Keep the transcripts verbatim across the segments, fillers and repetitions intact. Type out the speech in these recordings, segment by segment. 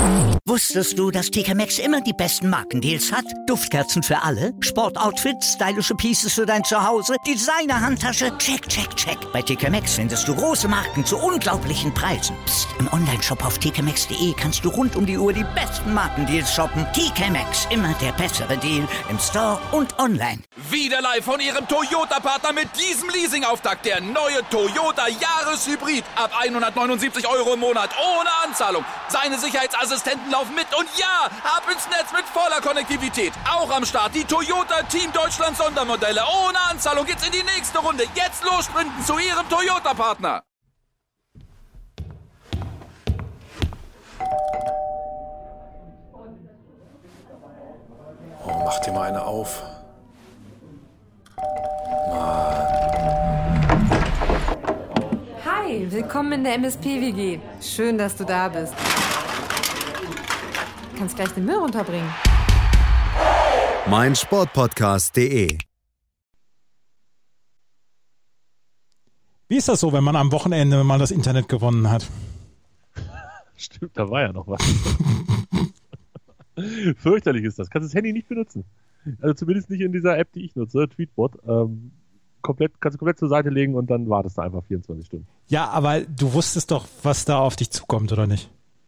Wusstest du, dass T K Maxx immer die besten Markendeals hat? Duftkerzen für alle, Sportoutfits, stylische Pieces für dein Zuhause, Designer-Handtasche, check, check, check. Bei T K Maxx findest du große Marken zu unglaublichen Preisen. Psst. Im Onlineshop auf t k maxx punkt d e kannst du rund um die Uhr die besten Markendeals shoppen. T K Maxx, immer der bessere Deal im Store und online. Wieder live von Ihrem Toyota-Partner mit diesem Leasing-Auftakt. Der neue Toyota Jahreshybrid. Ab hundertneunundsiebzig Euro im Monat. Ohne Anzahlung. Seine Sicherheitsassistenten laufen mit. Und ja, ab ins Netz mit voller Konnektivität. Auch am Start die Toyota Team Deutschland Sondermodelle. Ohne Anzahlung geht's in die nächste Runde. Jetzt los sprinten zu Ihrem Toyota-Partner. Oh, mach dir mal eine auf. Mann. Hi, willkommen in der M S P-W G. Schön, dass du da bist. Du kannst gleich den Müll runterbringen. mein Sportpodcast punkt de. Wie ist das so, wenn man am Wochenende mal das Internet gewonnen hat? Stimmt, da war ja noch was. Fürchterlich ist das. Kannst das Handy nicht benutzen. Also zumindest nicht in dieser App, die ich nutze, Tweetbot. Ähm, komplett, kannst du komplett zur Seite legen und dann wartest du einfach vierundzwanzig Stunden. Ja, aber du wusstest doch, was da auf dich zukommt, oder nicht?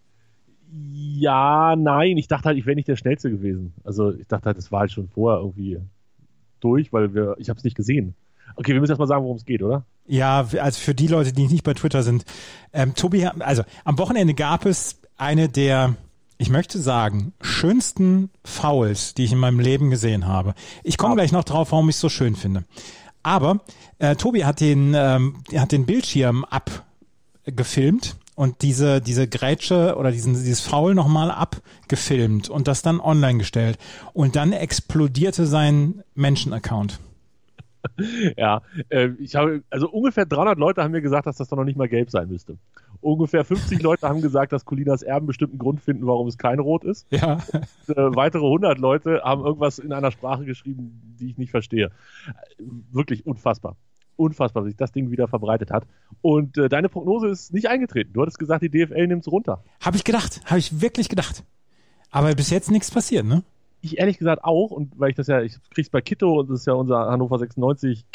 Ja, nein. Ich dachte halt, ich wäre nicht der Schnellste gewesen. Also ich dachte halt, das war halt schon vorher irgendwie durch, weil wir, ich habe es nicht gesehen. Okay, wir müssen erst mal sagen, worum es geht, oder? Ja, also für die Leute, die nicht bei Twitter sind. Ähm, Tobi, also am Wochenende gab es eine der, ich möchte sagen, schönsten Fouls, die ich in meinem Leben gesehen habe. Ich komme ja gleich noch drauf, warum ich es so schön finde. Aber äh, Tobi hat den, ähm, hat den Bildschirm abgefilmt und diese, diese Grätsche oder diesen, dieses Foul nochmal abgefilmt und das dann online gestellt. Und dann explodierte sein Menschen-Account. Ja, äh, ich habe, also ungefähr dreihundert Leute haben mir gesagt, dass das doch noch nicht mal gelb sein müsste. Ungefähr fünfzig Leute haben gesagt, dass Colinas Erben bestimmt einen Grund finden, warum es kein Rot ist. Ja. Und, äh, weitere hundert Leute haben irgendwas in einer Sprache geschrieben, die ich nicht verstehe. Wirklich unfassbar. Unfassbar, dass sich das Ding wieder verbreitet hat. Und äh, deine Prognose ist nicht eingetreten. Du hattest gesagt, die D F L nimmt es runter. Habe ich gedacht, habe ich wirklich gedacht. Aber bis jetzt nichts passiert, ne? Ich ehrlich gesagt auch, und weil ich das ja, ich krieg's bei Kitto, und das ist ja unser Hannover sechsundneunzig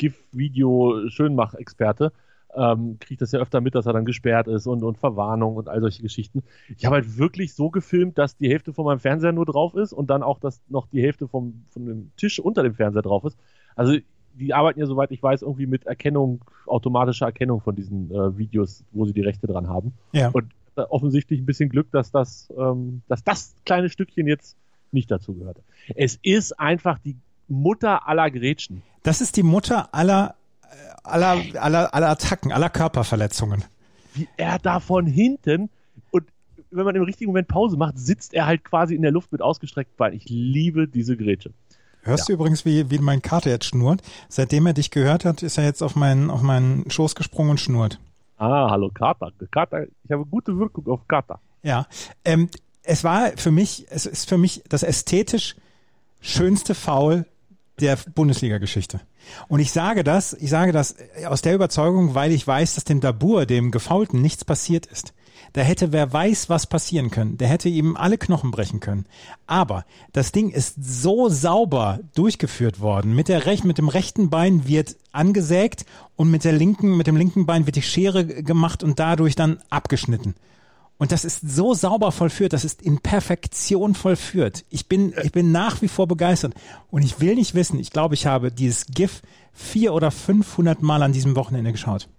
GIF-Video-Schönmach-Experte, ähm, kriege ich das ja öfter mit, dass er dann gesperrt ist und, und Verwarnung und all solche Geschichten. Ich habe halt wirklich so gefilmt, dass die Hälfte von meinem Fernseher nur drauf ist und dann auch, dass noch die Hälfte vom, von dem Tisch unter dem Fernseher drauf ist. Also die arbeiten ja, soweit ich weiß, irgendwie mit Erkennung, automatischer Erkennung von diesen äh, Videos, wo sie die Rechte dran haben. Ja. Und äh, offensichtlich ein bisschen Glück, dass das, ähm, dass das kleine Stückchen jetzt nicht dazu gehörte. Es ist einfach die Mutter aller Grätschen. Das ist die Mutter aller, aller, aller, aller Attacken, aller Körperverletzungen. Wie er da von hinten, und wenn man im richtigen Moment Pause macht, sitzt er halt quasi in der Luft mit ausgestreckten Beinen. Ich liebe diese Grätsche. Hörst ja. du übrigens, wie, wie mein Kater jetzt schnurrt? Seitdem er dich gehört hat, ist er jetzt auf meinen, auf meinen Schoß gesprungen und schnurrt. Ah, hallo Kater. Kater. Ich habe gute Wirkung auf Kater. Ja, ähm, es war für mich, es ist für mich das ästhetisch schönste Foul der Bundesliga-Geschichte. Und ich sage das, ich sage das aus der Überzeugung, weil ich weiß, dass dem Dabur, dem Gefoulten, nichts passiert ist. Da hätte wer weiß, was passieren können. Der hätte ihm alle Knochen brechen können. Aber das Ding ist so sauber durchgeführt worden. Mit der Rech- mit dem rechten Bein wird angesägt und mit der linken, mit dem linken Bein wird die Schere gemacht und dadurch dann abgeschnitten. Und das ist so sauber vollführt, das ist in Perfektion vollführt. Ich bin, ich bin nach wie vor begeistert. Und ich will nicht wissen, ich glaube, ich habe dieses GIF vier oder fünfhundert Mal an diesem Wochenende geschaut.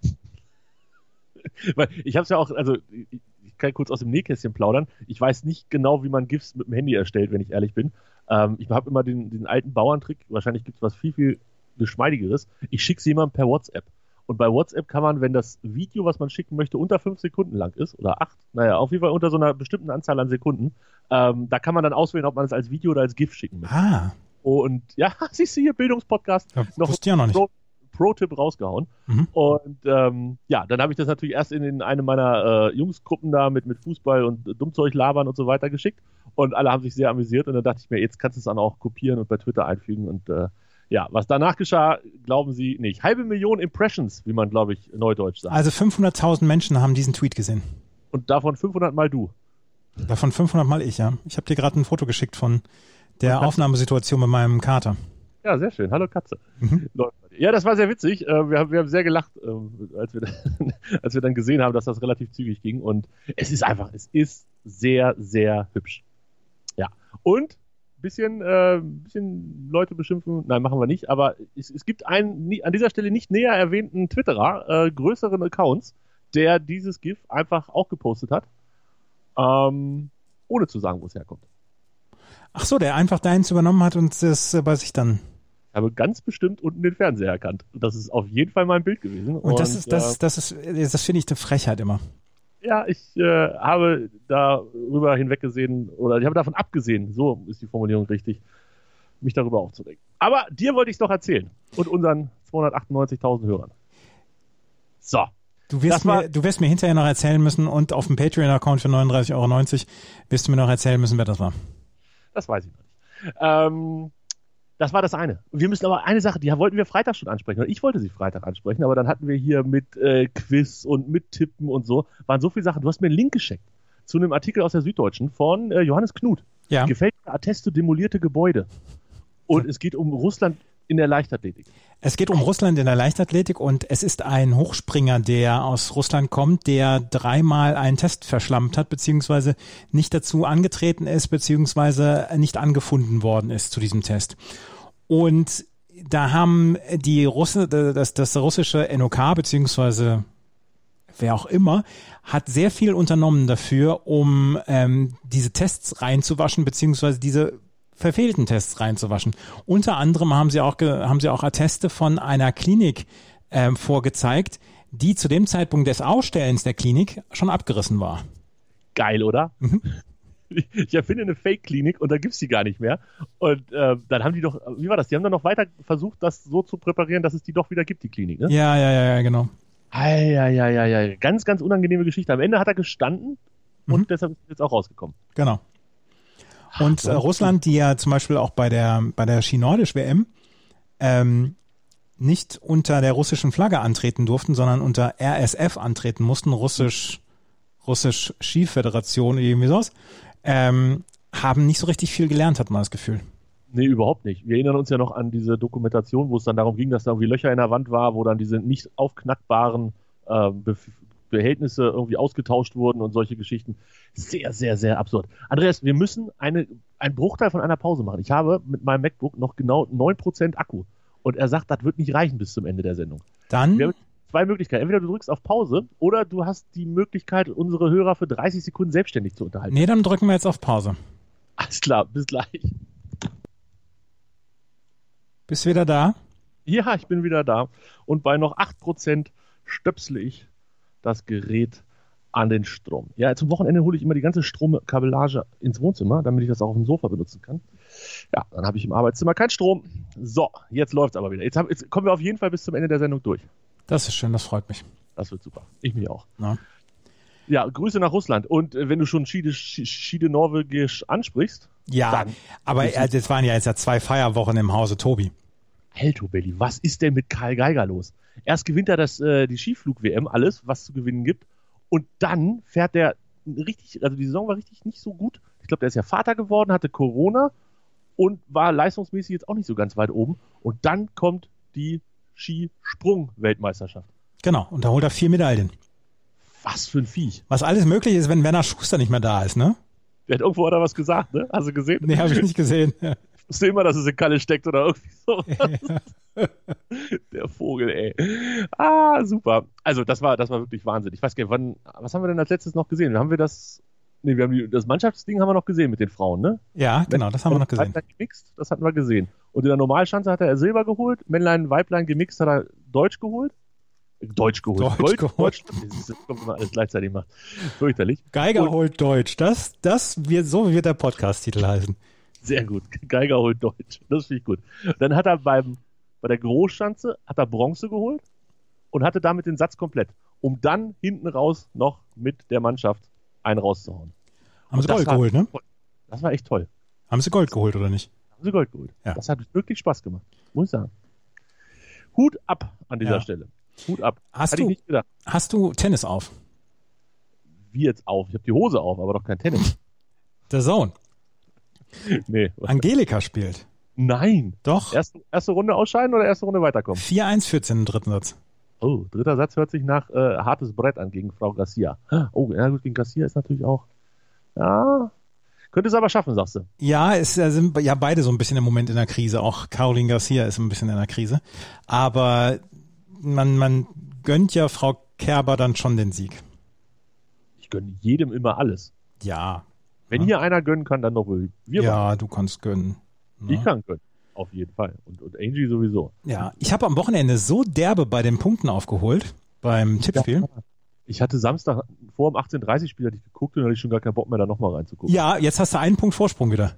Weil ich habe es ja auch, also ich kann kurz aus dem Nähkästchen plaudern. Ich weiß nicht genau, wie man GIFs mit dem Handy erstellt, wenn ich ehrlich bin. Ähm, ich habe immer den, den alten Bauerntrick. Wahrscheinlich gibt es was viel, viel geschmeidigeres. Ich schicke es jemandem per WhatsApp. Und bei WhatsApp kann man, wenn das Video, was man schicken möchte, unter fünf Sekunden lang ist, oder acht, naja, auf jeden Fall unter so einer bestimmten Anzahl an Sekunden, ähm, da kann man dann auswählen, ob man es als Video oder als GIF schicken möchte. Ah. Und ja, siehst du hier, Bildungspodcast, ja, noch wusste ja noch nicht. Pro, Pro-Tipp rausgehauen. Mhm. Und ähm, ja, dann habe ich das natürlich erst in, in eine meiner äh, Jungsgruppen da mit, mit Fußball und Dummzeug labern und so weiter geschickt. Und alle haben sich sehr amüsiert. Und dann dachte ich mir, jetzt kannst du es dann auch kopieren und bei Twitter einfügen. Und äh, ja, was danach geschah, glauben Sie nicht. Halbe Million Impressions, wie man, glaube ich, neudeutsch sagt. Also fünfhunderttausend Menschen haben diesen Tweet gesehen. Und davon fünfhundert mal du. Davon fünfhundert Mal ich, ja. Ich habe dir gerade ein Foto geschickt von der Aufnahmesituation mit meinem Kater. Ja, sehr schön. Hallo Katze. Mhm. Ja, das war sehr witzig. Wir haben, wir haben sehr gelacht, als wir, als wir dann gesehen haben, dass das relativ zügig ging. Und es ist einfach, es ist sehr, sehr hübsch. Ja. Und ein bisschen, äh, bisschen Leute beschimpfen, nein, machen wir nicht. Aber es, es gibt einen an dieser Stelle nicht näher erwähnten Twitterer, äh, größeren Accounts, der dieses GIF einfach auch gepostet hat, ähm, ohne zu sagen, wo es herkommt. Ach so, der einfach deins übernommen hat und das äh, bei sich dann... Ich habe ganz bestimmt unten den Fernseher erkannt. Das ist auf jeden Fall mein Bild gewesen. Und, und das ist, das, äh, das ist, das finde ich eine Frechheit immer. Ja, ich äh, habe darüber hinweggesehen, oder ich habe davon abgesehen, so ist die Formulierung richtig, mich darüber aufzuregen. Aber dir wollte ich es doch erzählen. Und unseren zweihundertachtundneunzigtausend Hörern. So. Du wirst, mir, du wirst mir hinterher noch erzählen müssen und auf dem Patreon-Account für neununddreißig Euro neunzig wirst du mir noch erzählen müssen, wer das war. Das weiß ich noch nicht. Ähm, das war das eine. Wir müssen aber eine Sache, die wollten wir Freitag schon ansprechen. Oder ich wollte sie Freitag ansprechen, aber dann hatten wir hier mit äh, Quiz und mit Tippen und so, waren so viele Sachen. Du hast mir einen Link geschickt zu einem Artikel aus der Süddeutschen von äh, Johannes Knut. Ja. Gefälschte Atteste demolierte Gebäude. Und es geht um Russland in der Leichtathletik. Es geht um Russland in der Leichtathletik und es ist ein Hochspringer, der aus Russland kommt, der dreimal einen Test verschlammt hat, beziehungsweise nicht dazu angetreten ist, beziehungsweise nicht angefunden worden ist zu diesem Test. Und da haben die Russen, das, das russische N O K, beziehungsweise wer auch immer, hat sehr viel unternommen dafür, um ähm, diese Tests reinzuwaschen, beziehungsweise diese verfehlten Tests reinzuwaschen. Unter anderem haben sie auch ge- haben sie auch Atteste von einer Klinik ähm, vorgezeigt, die zu dem Zeitpunkt des Ausstellens der Klinik schon abgerissen war. Geil, oder? Mhm. Ich erfinde eine Fake-Klinik und da gibt's die gar nicht mehr. Und äh, dann haben die doch, wie war das? Die haben dann noch weiter versucht, das so zu präparieren, dass es die doch wieder gibt, die Klinik, ne? Ja, ja, ja, ja, genau. Eieieiei. Ganz, ganz unangenehme Geschichte. Am Ende hat er gestanden und Mhm. deshalb ist es jetzt auch rausgekommen. Genau. Und äh, Russland, die ja zum Beispiel auch bei der bei der Ski-Nordisch-W M ähm, nicht unter der russischen Flagge antreten durften, sondern unter R S F antreten mussten, Russisch Russisch Skiföderation, irgendwie sowas, ähm, haben nicht so richtig viel gelernt, hat man das Gefühl. Nee, überhaupt nicht. Wir erinnern uns ja noch an diese Dokumentation, wo es dann darum ging, dass da irgendwie Löcher in der Wand war, wo dann diese nicht aufknackbaren äh, Be- Behältnisse irgendwie ausgetauscht wurden und solche Geschichten. Sehr, sehr, sehr absurd. Andreas, wir müssen eine, einen Bruchteil von einer Pause machen. Ich habe mit meinem MacBook noch genau neun Prozent Akku. Und er sagt, das wird nicht reichen bis zum Ende der Sendung. Dann? Wir haben zwei Möglichkeiten. Entweder du drückst auf Pause oder du hast die Möglichkeit, unsere Hörer für dreißig Sekunden selbstständig zu unterhalten. Nee, dann drücken wir jetzt auf Pause. Alles klar, bis gleich. Bist wieder da? Ja, ich bin wieder da. Und bei noch acht Prozent stöpsle ich das Gerät an den Strom. Ja, zum Wochenende hole ich immer die ganze Stromkabellage ins Wohnzimmer, damit ich das auch auf dem Sofa benutzen kann. Ja, dann habe ich im Arbeitszimmer keinen Strom. So, jetzt läuft's aber wieder. Jetzt, hab, jetzt kommen wir auf jeden Fall bis zum Ende der Sendung durch. Das ist schön, das freut mich. Das wird super. Ich mich auch. Ja, Ja, Grüße nach Russland. Und äh, wenn du schon Schiede, Schiede Norwegisch ansprichst, ja dann aber äh, das waren ja jetzt ja zwei Feierwochen im Hause Tobi. Alto Belli, was ist denn mit Karl Geiger los? Erst gewinnt er das, äh, die Skiflug-W M, alles, was zu gewinnen gibt. Und dann fährt er richtig, also die Saison war richtig nicht so gut. Ich glaube, der ist ja Vater geworden, hatte Corona und war leistungsmäßig jetzt auch nicht so ganz weit oben. Und dann kommt die Skisprung-Weltmeisterschaft. Genau, und da holt er vier Medaillen. Was für ein Viech. Was alles möglich ist, wenn Werner Schuster nicht mehr da ist, ne? Der hat irgendwo hat er was gesagt, ne? Hast du gesehen? Nee, habe ich nicht gesehen. Ich wusste immer, dass es in Kalle steckt oder irgendwie sowas. Der Vogel, ey. Ah, super. Also, das war, das war wirklich Wahnsinn. Ich weiß gar nicht, wann, was haben wir denn als letztes noch gesehen? Haben wir das, nee, wir haben die, das Mannschaftsding haben wir noch gesehen mit den Frauen, ne? Ja, genau, das haben wir noch gesehen. Weiblein gemixt, das hatten wir gesehen. Und in der Normalschanze hat er Silber geholt, Männlein, Weiblein gemixt hat er Deutsch geholt. Deutsch geholt. Deutsch Gold, geholt. Deutsch, das kommt, wenn man alles gleichzeitig macht. Fürchterlich. Geiger Und- holt Deutsch. Das, das wird, so wird der Podcast-Titel heißen. Sehr gut. Geiger holt Deutsch. Das finde ich gut. Dann hat er beim, bei der Großschanze hat er Bronze geholt und hatte damit den Satz komplett, um dann hinten raus noch mit der Mannschaft einen rauszuhauen. Haben Und sie das Gold war geholt, ne? toll. Das war echt toll. Haben sie Gold geholt, oder nicht? Haben sie Gold geholt. Ja. Das hat wirklich Spaß gemacht. Muss ich sagen. Hut ab an dieser Ja. Stelle. Hut ab. Hast Hatte du- ich nicht gedacht. Hast du Tennis auf? Wie jetzt auf? Ich habe die Hose auf, aber doch kein Tennis. Der Sohn. Nee. Angelika spielt. Nein. Doch. Erste, erste Runde ausscheiden oder erste Runde weiterkommen? vier eins führt sie im dritten Satz. Oh, dritter Satz hört sich nach äh, hartes Brett an gegen Frau Garcia. Oh, ja gut, gegen Garcia ist natürlich auch... Ja, könnte es aber schaffen, sagst du. Ja, es sind ja beide so ein bisschen im Moment in der Krise. Auch Caroline Garcia ist ein bisschen in der Krise. Aber man, man gönnt ja Frau Kerber dann schon den Sieg. Ich gönne jedem immer alles. Ja. Wenn ja. hier einer gönnen kann, dann doch wohl wir. Ja, machen. du kannst gönnen. Ich Ja. kann gönnen. Auf jeden Fall. Und, und Angie sowieso. Ja, ich habe am Wochenende so derbe bei den Punkten aufgeholt, beim Tippspiel. Ich hatte Samstag vor dem achtzehn Uhr dreißig Spiel hatte ich geguckt und hatte ich schon gar keinen Bock mehr, da nochmal reinzugucken. Ja, jetzt hast du einen Punkt Vorsprung wieder.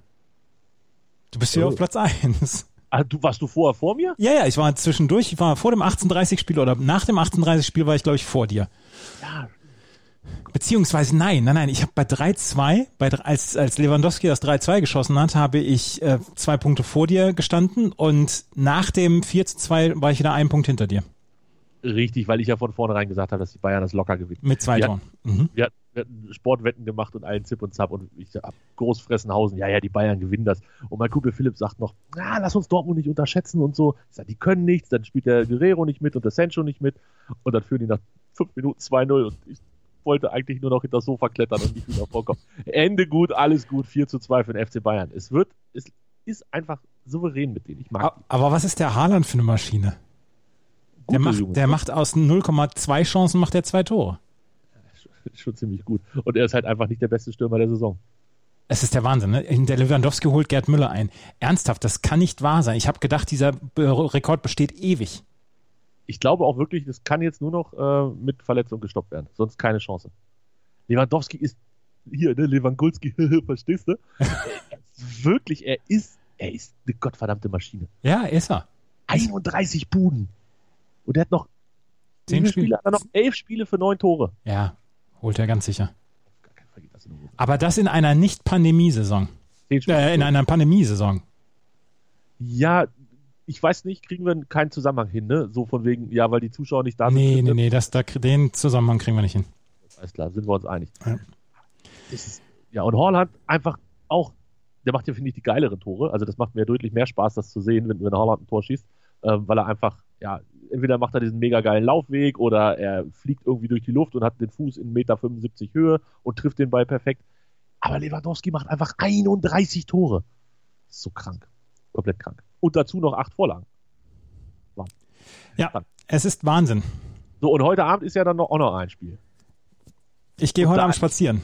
Du bist hier Oh. auf Platz eins. Ah, du, warst du vorher vor mir? Ja, ja, ich war zwischendurch, ich war vor dem achtzehn Uhr dreißig Spiel oder nach dem achtzehn Uhr dreißig Spiel war ich, glaube ich, vor dir. Ja. Beziehungsweise nein, nein, nein, ich habe bei drei zwei, bei, als, als Lewandowski das drei zwei geschossen hat, habe ich äh, zwei Punkte vor dir gestanden und nach dem vier zu zwei war ich wieder einen Punkt hinter dir. Richtig, weil ich ja von vornherein gesagt habe, dass die Bayern das locker gewinnen. Mit zwei Wir Toren. Mhm. Wir hatten, wir hatten Sportwetten gemacht und allen Zip und Zap und ich hab Großfressenhausen, ja, ja, die Bayern gewinnen das. Und mein Kumpel Philipp sagt noch, na, lass uns Dortmund nicht unterschätzen und so. Ich sag, die können nichts, dann spielt der Guerrero nicht mit und der Sancho nicht mit und dann führen die nach fünf Minuten zwei null und ich wollte eigentlich nur noch hinter das Sofa klettern und nicht wieder vorkommen. Ende gut, alles gut, vier zu zwei für den F C Bayern. Es wird, es ist einfach souverän mit denen. Ich mag die. Aber was ist der Haaland für eine Maschine? Der Gute macht, Jungs, der ne? macht aus null Komma zwei Chancen macht er zwei Tore. Schon ziemlich gut. Und er ist halt einfach nicht der beste Stürmer der Saison. Es ist der Wahnsinn, ne? Der Lewandowski holt Gerd Müller ein. Ernsthaft, das kann nicht wahr sein. Ich habe gedacht, dieser Rekord besteht ewig. Ich glaube auch wirklich, das kann jetzt nur noch äh, mit Verletzung gestoppt werden. Sonst keine Chance. Lewandowski ist hier, ne, Lewandowski, verstehst du? Er ist wirklich, er ist, er ist eine gottverdammte Maschine. Ja, ist er. einunddreißig Buden. Und er hat noch Zehn Spiele. Spiele, hat er noch elf Spiele für neun Tore. Ja, holt er ganz sicher. Gar kein Vergehen, das in der Hose. Aber das in einer Nicht-Pandemie-Saison. Zehn Spiele. Äh, in einer Pandemie-Saison. Ja, ich weiß nicht, kriegen wir keinen Zusammenhang hin, ne? So von wegen, ja, weil die Zuschauer nicht da Nee, sind. nee, nee, das, da, den Zusammenhang kriegen wir nicht hin. Alles klar, sind wir uns einig. Ja. Das ist, ja, und Haaland einfach auch, der macht ja, finde ich, die geileren Tore. Also das macht mir deutlich mehr Spaß, das zu sehen, wenn, wenn Haaland ein Tor schießt, ähm, weil er einfach, ja, entweder macht er diesen mega geilen Laufweg oder er fliegt irgendwie durch die Luft und hat den Fuß in eins Komma fünfundsiebzig Meter Höhe und trifft den Ball perfekt. Aber Lewandowski macht einfach einunddreißig Tore. Das ist so krank. Komplett krank. Und dazu noch acht Vorlagen. Wahnsinn. Ja, es ist Wahnsinn. So, und heute Abend ist ja dann noch, auch noch ein Spiel. Ich gehe Und heute da- Abend spazieren.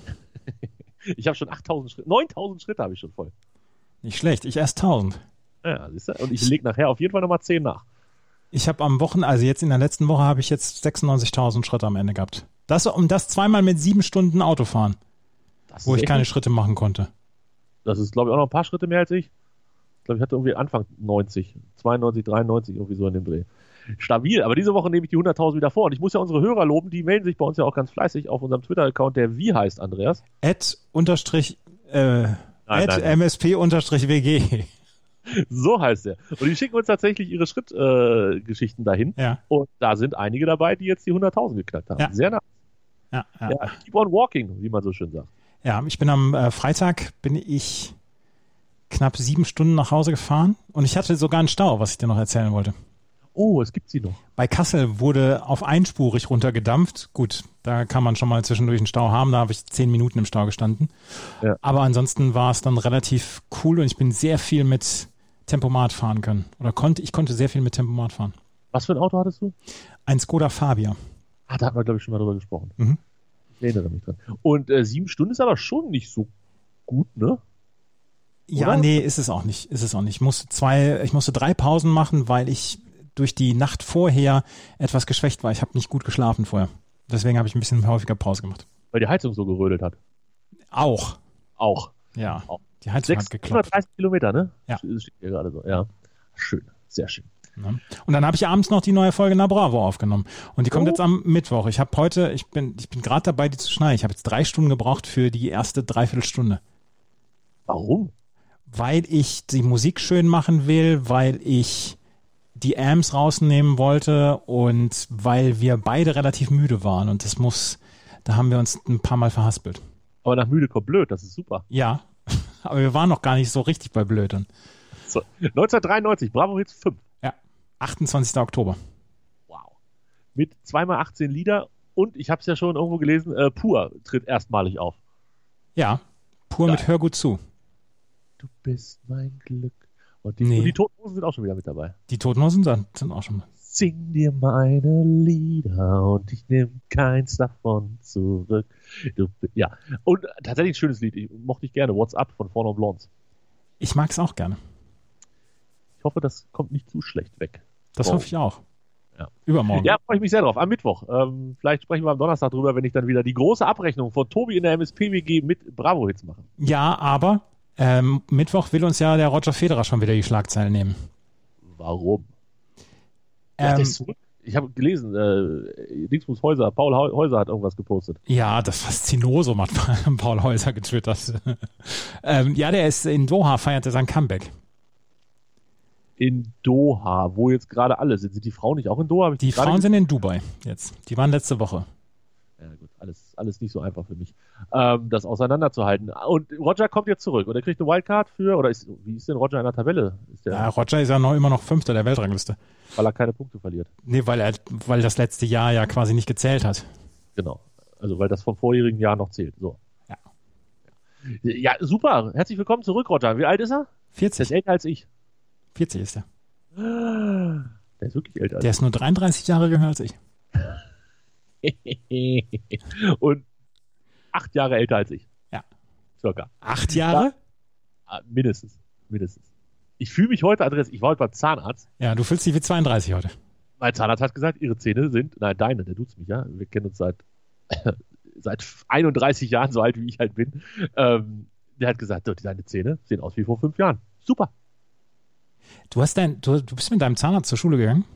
Ich habe schon achttausend Schritte, neuntausend Schritte habe ich schon voll. Nicht schlecht, ich erst tausend. Ja, siehst du? Und ich lege nachher auf jeden Fall nochmal zehn nach. Ich habe am Wochenende, also jetzt in der letzten Woche habe ich jetzt sechsundneunzigtausend Schritte am Ende gehabt. Das um das zweimal mit sieben Stunden Autofahren, Das wo ist ich echt keine gut. Schritte machen konnte. Das ist, glaube ich, auch noch ein paar Schritte mehr als ich. Ich glaube, ich hatte irgendwie Anfang neunzig, zweiundneunzig, dreiundneunzig, irgendwie so in dem Dreh. Stabil, aber diese Woche nehme ich die hunderttausend wieder vor. Und ich muss ja unsere Hörer loben, die melden sich bei uns ja auch ganz fleißig auf unserem Twitter-Account, der wie heißt, Andreas? Ad unterstrich, äh, Ad nein. M S P unterstrich W G. So heißt er. Und die schicken uns tatsächlich ihre Schrittgeschichten äh, Geschichten dahin. Ja, Und da sind einige dabei, die jetzt die hunderttausend geknackt haben. Ja. Sehr nah. ja, ja. Ja, keep on walking, wie man so schön sagt. Ja, ich bin am äh, Freitag, bin ich knapp sieben Stunden nach Hause gefahren und ich hatte sogar einen Stau, was ich dir noch erzählen wollte. Oh, es gibt sie noch. Bei Kassel wurde auf einspurig runtergedampft. Gut, da kann man schon mal zwischendurch einen Stau haben. Da habe ich zehn Minuten im Stau gestanden. Ja. Aber ansonsten war es dann relativ cool und ich bin sehr viel mit Tempomat fahren können. Oder konnte, ich konnte sehr viel mit Tempomat fahren. Was für ein Auto hattest du? Ein Skoda Fabia. Ah, da hatten wir, glaube ich, schon mal drüber gesprochen. Mhm. Ich erinnere mich dran. Und äh, sieben Stunden ist aber schon nicht so gut, ne? Ja, Oder? nee, ist es auch nicht. Ist es auch nicht. Ich musste zwei, ich musste drei Pausen machen, weil ich durch die Nacht vorher etwas geschwächt war. Ich habe nicht gut geschlafen vorher. Deswegen habe ich ein bisschen häufiger Pause gemacht. Weil die Heizung so gerödelt hat. Auch. Auch. Ja. Auch. Die Heizung hat geklopft. sechshundertdreißig Kilometer, ne? Ja. Das steht hier gerade so, ja. Schön, sehr schön. Ne? Und dann habe ich abends noch die neue Folge Na Bravo aufgenommen. Und die kommt Oh. jetzt am Mittwoch. Ich habe heute, ich bin, ich bin gerade dabei, die zu schneiden. Ich habe jetzt drei Stunden gebraucht für die erste Dreiviertelstunde. Warum? Weil ich die Musik schön machen will, weil ich die Amps rausnehmen wollte und weil wir beide relativ müde waren. Und das muss, Da haben wir uns ein paar Mal verhaspelt. Aber nach müde kommt blöd, das ist super. Ja, aber wir waren noch gar nicht so richtig bei Blödern. So. neunzehnhundertdreiundneunzig, Bravo Hits fünf. Ja, achtundzwanzigster Oktober. Wow. Mit zweimal achtzehn Lieder und ich habe es ja schon irgendwo gelesen, äh, Pur tritt erstmalig auf. Ja, Pur mit Hör gut zu. Du bist mein Glück. Und die, Nee. und die Toten Hosen sind auch schon wieder mit dabei. Die Toten Hosen sind sind auch schon mal. Sing dir meine Lieder und ich nehme keins davon zurück. Du, ja, und tatsächlich ein schönes Lied. Ich mochte ich gerne. What's Up von Four Non Blondes. Ich mag es auch gerne. Ich hoffe, das kommt nicht zu schlecht weg. Das Oh. hoffe ich auch. Ja. Übermorgen. Ja, freue ich mich sehr drauf. Am Mittwoch. Ähm, vielleicht sprechen wir am Donnerstag drüber, wenn ich dann wieder die große Abrechnung von Tobi in der M S P W G mit Bravo-Hits mache. Ja, aber ähm, Mittwoch will uns ja der Roger Federer schon wieder die Schlagzeilen nehmen. Warum? Ja, Ähm, der ist zurück. Ich habe gelesen, äh, Dingsbus Häuser, Paul Heu- Häuser hat irgendwas gepostet. Ja, das Faszinoso hat Paul Häuser getwittert. ähm, ja, der ist in Doha, feiert er sein Comeback. In Doha, wo jetzt gerade alle sind. Sind die Frauen nicht auch in Doha? Hab ich Die gerade Frauen ge- sind in Dubai jetzt. Die waren letzte Woche. Ja gut, alles, alles nicht so einfach für mich, ähm, das auseinanderzuhalten. Und Roger kommt jetzt zurück und er kriegt eine Wildcard für, oder ist, wie ist denn Roger in der Tabelle? Ist der, Ja, Roger ist ja noch immer noch Fünfter der Weltrangliste. weil er keine Punkte verliert. Nee, weil er, weil das letzte Jahr ja quasi nicht gezählt hat. Genau. Also weil das vom vorherigen Jahr noch zählt. So. Ja. Ja, super. Herzlich willkommen zurück, Roger. Wie alt ist er? Der vierzig. ist älter als ich. vierzig ist er. Der ist wirklich älter als Der ist nur dreiunddreißig Jahre jünger als ich. ich. Und acht Jahre älter als ich. Ja. Circa. Acht Jahre? Ah, mindestens. Mindestens. Ich fühle mich heute, Andreas, ich war heute beim Zahnarzt. Ja, du fühlst dich wie zweiunddreißig heute. Mein Zahnarzt hat gesagt, ihre Zähne sind, nein, deine, der duzt mich, ja. Wir kennen uns seit, seit einunddreißig Jahren, so alt wie ich halt bin. Ähm, der hat gesagt, so, deine Zähne sehen aus wie vor fünf Jahren. Super. Du hast dein, du, du bist mit deinem Zahnarzt zur Schule gegangen?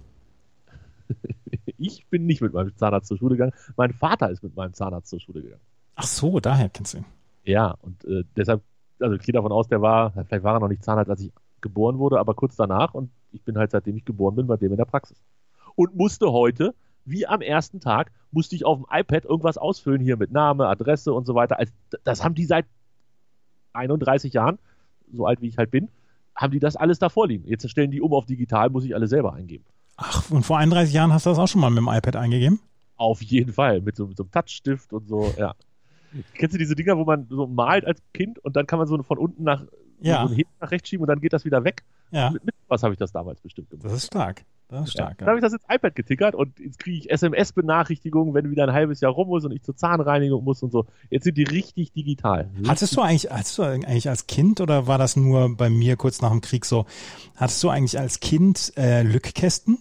Ich bin nicht mit meinem Zahnarzt zur Schule gegangen. Mein Vater ist mit meinem Zahnarzt zur Schule gegangen. Ach so, daher kennst du ihn. Ja, und äh, deshalb, also ich gehe davon aus, der war, vielleicht war er noch nicht Zahnarzt, als ich geboren wurde, aber kurz danach und ich bin halt, seitdem ich geboren bin, bei dem in der Praxis. Und musste heute, wie am ersten Tag, musste ich auf dem iPad irgendwas ausfüllen, hier mit Name, Adresse und so weiter. Also, das haben die seit einunddreißig Jahren, so alt wie ich halt bin, haben die das alles da vorliegen. Jetzt stellen die um auf digital, muss ich alles selber eingeben. Ach, und vor einunddreißig Jahren hast du das auch schon mal mit dem iPad eingegeben? Auf jeden Fall, mit so, mit so einem Touchstift und so, ja. Kennst du diese Dinger, wo man so malt als Kind und dann kann man so von unten nach, Ja. so hinten nach rechts schieben und dann geht das wieder weg? Ja, Mit, mit was habe ich das damals bestimmt gemacht? das ist stark. Das ist stark, Dann ja. habe ich das ins iPad getickert und jetzt kriege ich S M S-Benachrichtigungen, wenn wieder ein halbes Jahr rum ist und ich zur Zahnreinigung muss und so. Jetzt sind die richtig digital. Hattest du eigentlich, hattest du eigentlich als Kind oder war das nur bei mir kurz nach dem Krieg so? Hattest du eigentlich als Kind äh, Lückkästen?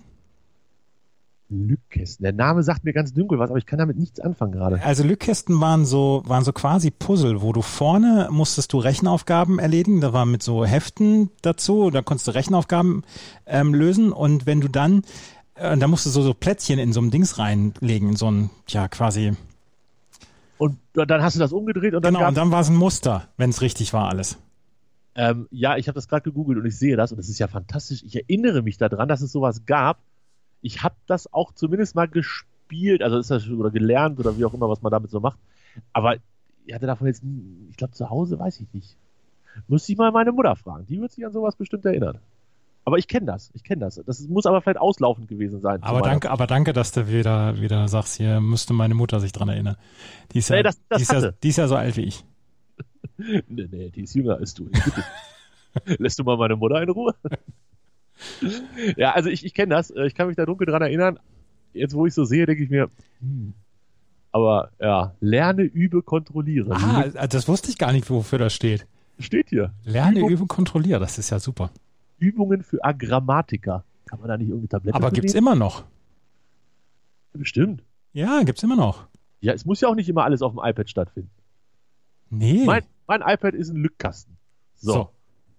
Lückkästen. Der Name sagt mir ganz dunkel was, aber ich kann damit nichts anfangen gerade. Also Lückkästen waren so, waren so quasi Puzzle, wo du vorne musstest du Rechenaufgaben erledigen. Da war mit so Heften dazu, da konntest du Rechenaufgaben ähm, lösen und wenn du dann, äh, da musstest du so Plättchen in so einem Dings reinlegen, in so ein, ja quasi. Und dann hast du das umgedreht und dann Genau, gab's- und dann war es ein Muster, wenn es richtig war alles. Ähm, ja, ich habe das gerade gegoogelt und ich sehe das und es ist ja fantastisch. Ich erinnere mich daran, dass es sowas gab. Ich habe das auch zumindest mal gespielt, also ist das oder gelernt oder wie auch immer, was man damit so macht. Aber ich hatte davon jetzt, nie- ich glaube zu Hause weiß ich nicht. Müsste ich mal meine Mutter fragen. Die wird sich an sowas bestimmt erinnern. Aber ich kenne das, ich kenne das. Das muss aber vielleicht auslaufend gewesen sein. Aber zu danke, aber danke, dass du wieder, wieder sagst, hier müsste meine Mutter sich dran erinnern. Die ist ja, Nee, das- das die ist ja, hatte. die ist ja so alt wie ich. Weihnachten. Nee, nee, die ist jünger als du. Ich bitte. Lässt du mal meine Mutter in Ruhe? Ja, also ich, ich kenne das. Ich kann mich da dunkel dran erinnern. Jetzt, wo ich so sehe, denke ich mir, hm. Aber ja, lerne, übe, kontrolliere. Ah, das wusste ich gar nicht, wofür das steht. Steht hier. Lerne, Übung- übe, kontrolliere. Das ist ja super. Übungen für Agrammatiker. Kann man da nicht irgendeine Tablette Aber für gibt's nehmen? immer noch. Bestimmt. Ja, gibt's immer noch. Ja, es muss ja auch nicht immer alles auf dem iPad stattfinden. Nee. Mein, mein iPad ist ein Lückkasten. So. So.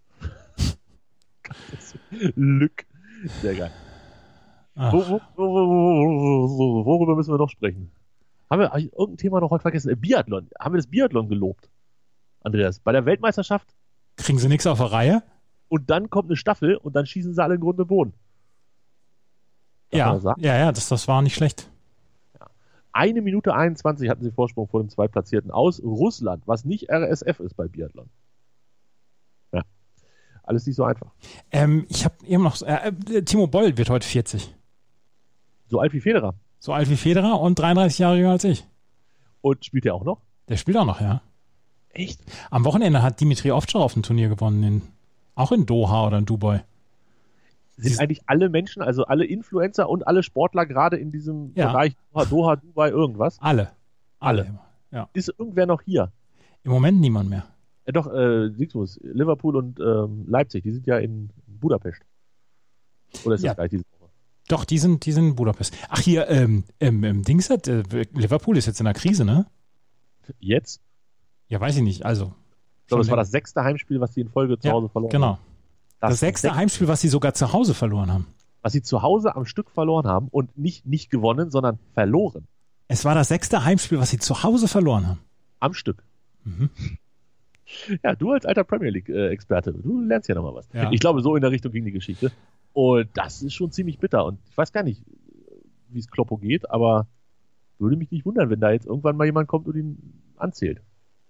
Lück. Sehr geil. Ach. Wo, wo, wo, wo, wo, worüber müssen wir noch sprechen? Haben wir hab ich irgendein Thema noch heute vergessen? Äh, Biathlon. Haben wir das Biathlon gelobt? Andreas, bei der Weltmeisterschaft Kriegen sie nichts auf der Reihe? und dann kommt eine Staffel und dann schießen sie alle in Grund und Boden. Darf man Ja, das sagen? ja, ja, das, das war nicht schlecht. Eine Minute einundzwanzig hatten sie Vorsprung vor dem Zweitplatzierten aus Russland, was nicht R S F ist bei Biathlon. Ja, alles nicht so einfach. Ähm, ich habe eben noch, äh, Timo Boll wird heute vierzig. So alt wie Federer. So alt wie Federer und dreiunddreißig Jahre jünger als ich. Und spielt er auch noch? Der spielt auch noch, ja. Echt? Am Wochenende hat Dimitri Ovtcharov ein Turnier gewonnen, in, auch in Doha oder in Dubai. Sind Sie eigentlich alle Menschen, also alle Influencer und alle Sportler gerade in diesem ja. Bereich Doha, Doha, Dubai, irgendwas? Alle. Alle. Alle. Ja. Ist irgendwer noch hier? Im Moment niemand mehr. Ja, doch, äh, Siegmus, Liverpool und ähm, Leipzig, die sind ja in Budapest. Oder ist das ja. gleich diese Woche? Doch, die sind, die sind in Budapest. Ach, hier, ähm, ähm, ähm Dings hat, äh, Liverpool ist jetzt in der Krise, ne? Jetzt? Ja, weiß ich nicht, also. Ich glaube, das war das sechste Heimspiel, was sie in Folge zu ja, Hause verloren genau. haben. Das, das sechste sechste Heimspiel, was sie sogar zu Hause verloren haben. Was sie zu Hause am Stück verloren haben und nicht, nicht gewonnen, sondern verloren. Es war das sechste Heimspiel, was sie zu Hause verloren haben. Am Stück. Mhm. Ja, du als alter Premier League-Experte, du lernst ja nochmal was. Ja. Ich glaube, so in der Richtung ging die Geschichte. Und das ist schon ziemlich bitter. Und ich weiß gar nicht, wie es Kloppo geht, aber würde mich nicht wundern, wenn da jetzt irgendwann mal jemand kommt und ihn anzählt.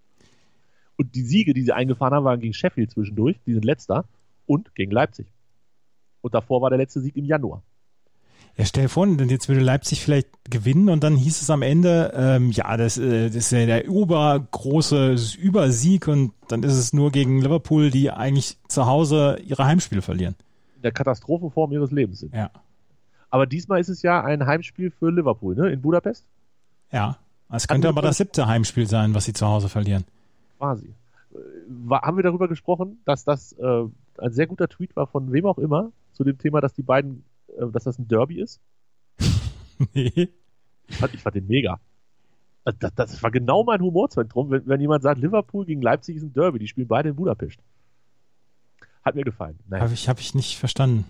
Und die Siege, die sie eingefahren haben, waren gegen Sheffield zwischendurch, die sind letzter, und gegen Leipzig. Und davor war der letzte Sieg im Januar. Ja, stell dir vor, denn jetzt würde Leipzig vielleicht gewinnen und dann hieß es am Ende, ähm, ja, das, äh, das ist ja der übergroße Übersieg und dann ist es nur gegen Liverpool, die eigentlich zu Hause ihre Heimspiele verlieren. In der Katastrophenform ihres Lebens sind. Ja. Aber diesmal ist es ja ein Heimspiel für Liverpool, ne? In Budapest? Ja. Es könnte aber das siebte Heimspiel sein, was sie zu Hause verlieren. Quasi. War, haben wir darüber gesprochen, dass das äh, ein sehr guter Tweet war von wem auch immer zu dem Thema, dass die beiden, äh, dass das ein Derby ist? Nee. Ich fand, ich fand den mega. Also das, das war genau mein Humorzentrum, wenn, wenn jemand sagt, Liverpool gegen Leipzig ist ein Derby, die spielen beide in Budapest. Hat mir gefallen. Naja. Habe ich, hab ich nicht verstanden.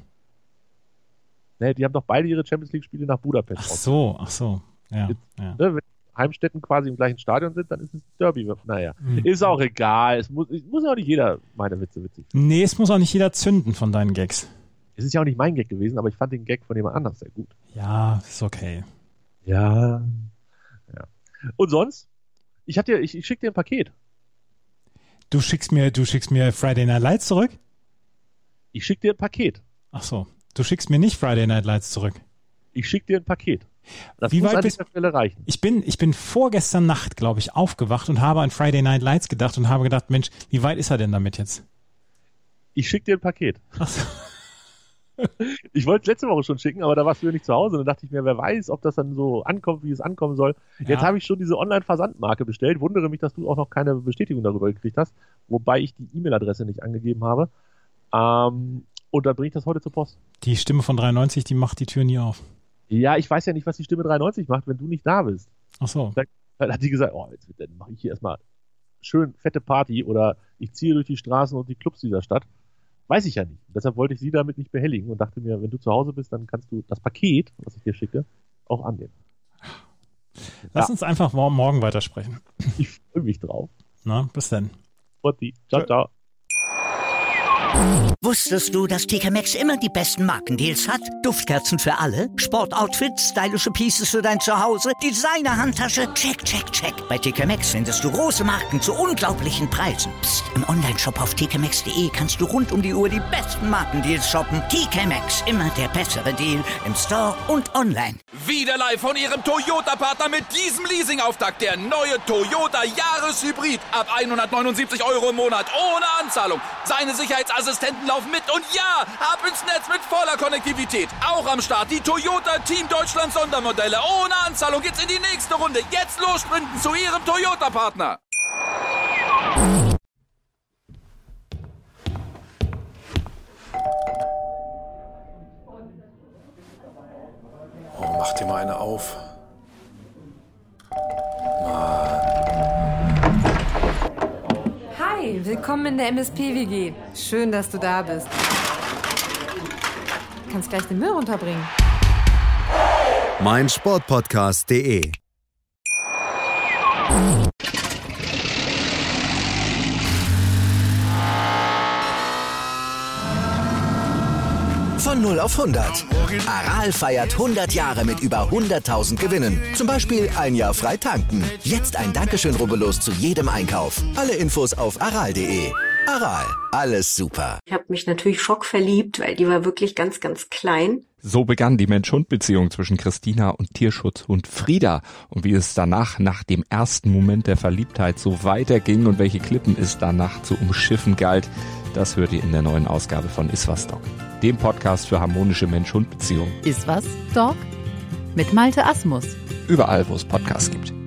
Nee, die haben doch beide ihre Champions League Spiele nach Budapest. Ach so, ach so. Ja, Jetzt, ja. Ne, wenn Heimstätten quasi im gleichen Stadion sind, dann ist es ein Derby. Naja, mhm. Ist auch egal. Es muss, es muss ja auch nicht jeder meine Witze witzig finden. Nee, es muss auch nicht jeder zünden von deinen Gags. Es ist ja auch nicht mein Gag gewesen, aber ich fand den Gag von jemand anders sehr gut. Ja, ist okay. Ja. ja. Und sonst? Ich, hatte, ich, ich schicke dir ein Paket. Du schickst mir, du schickst mir Friday Night Lights zurück? Ich schicke dir ein Paket. Ach so. Du schickst mir nicht Friday Night Lights zurück. Ich schicke dir ein Paket. Das Wie muss weit an bist dieser Stelle reichen. Ich bin, ich bin vorgestern Nacht, glaube ich, aufgewacht und habe an Friday Night Lights gedacht und habe gedacht, Mensch, wie weit ist er denn damit jetzt? Ich schicke dir ein Paket. Ach so. Ich wollte es letzte Woche schon schicken, aber da warst du ja nicht zu Hause. Und dann dachte ich mir, wer weiß, ob das dann so ankommt, wie es ankommen soll. Ja. Jetzt habe ich schon diese Online-Versandmarke bestellt. Wundere mich, dass du auch noch keine Bestätigung darüber gekriegt hast, wobei ich die E-Mail-Adresse nicht angegeben habe. Ähm, und dann bringe ich das heute zur Post. Die Stimme von dreiundneunzig, die macht die Tür nie auf. Ja, ich weiß ja nicht, was die Stimme dreiundneunzig macht, wenn du nicht da bist. Ach so. Dann, dann hat die gesagt, oh, jetzt dann mache ich hier erstmal schön fette Party oder ich ziehe durch die Straßen und die Clubs dieser Stadt. Weiß ich ja nicht. Deshalb wollte ich sie damit nicht behelligen und dachte mir, wenn du zu Hause bist, dann kannst du das Paket, was ich dir schicke, auch annehmen. Lass ja. uns einfach morgen weitersprechen. Ich freue mich drauf. Na, bis dann. Ciao, ciao. Wusstest du, dass T K Maxx immer die besten Markendeals hat? Duftkerzen für alle, Sportoutfits, stylische Pieces für dein Zuhause, Designer-Handtasche, check, check, check. Bei T K Maxx findest du große Marken zu unglaublichen Preisen. Psst. Im Onlineshop auf t k maxx punkt d e kannst du rund um die Uhr die besten Markendeals shoppen. T K Maxx, immer der bessere Deal im Store und online. Wieder live von Ihrem Toyota-Partner mit diesem Leasing-Auftakt. Der neue Toyota Jahreshybrid. Ab hundertneunundsiebzig Euro im Monat ohne Anzahlung. Seine Sicherheitsassistenten laufen mit und ja, ab ins Netz mit voller Konnektivität. Auch am Start die Toyota Team Deutschland Sondermodelle. Ohne Anzahlung geht's in die nächste Runde. Jetzt los sprinten zu Ihrem Toyota-Partner. Oh, mach dir mal eine auf. Hi, willkommen in der M S P W G. Schön, dass du da bist. Du kannst gleich den Müll runterbringen. mein Sportpodcast punkt de Von null auf hundert. Aral feiert hundert Jahre mit über hunderttausend Gewinnen. Zum Beispiel ein Jahr frei tanken. Jetzt ein Dankeschön, rubbellos zu jedem Einkauf. Alle Infos auf aral punkt de. Aral, alles super. Ich habe mich natürlich schockverliebt, weil die war wirklich ganz, ganz klein. So begann die Mensch-Hund-Beziehung zwischen Christina und Tierschutzhund Frieda. Und wie es danach, nach dem ersten Moment der Verliebtheit, so weiterging und welche Klippen es danach zu umschiffen galt, das hört ihr in der neuen Ausgabe von Iswas Dog, dem Podcast für harmonische Mensch-Hund-Beziehungen. Iswas Dog? Mit Malte Asmus. Überall, wo es Podcasts gibt.